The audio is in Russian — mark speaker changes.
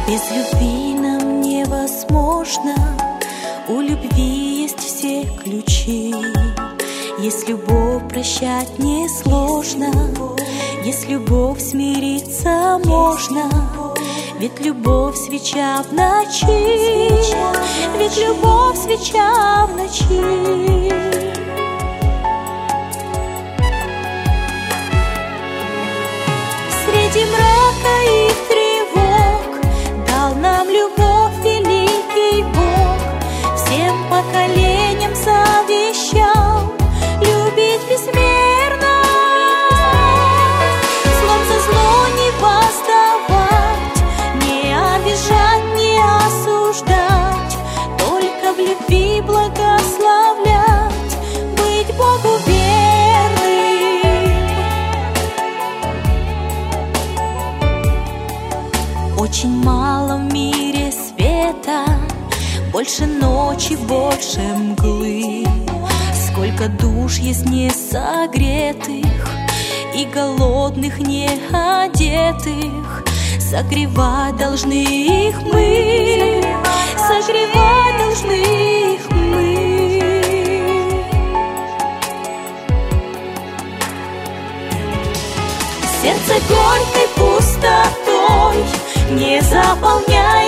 Speaker 1: Без любви нам невозможно, у любви есть все ключи. Есть любовь, прощать несложно, есть любовь, смириться можно. Ведь любовь свеча в ночи, ведь любовь свеча в ночи. Среди мрака и тревог дал нам любовь великий Бог. Всем поколениям завещал любить безмерно. Злом за зло не воздавать, не обижать, не осуждать, только в любви благословлять, быть Богу верным. Очень мало в мире света, больше ночи, больше мглы. Сколько душ есть не согретых и голодных, не одетых. Согревать должны их мы, согревать должны их мы. Сердце горькой пустотой не заполняй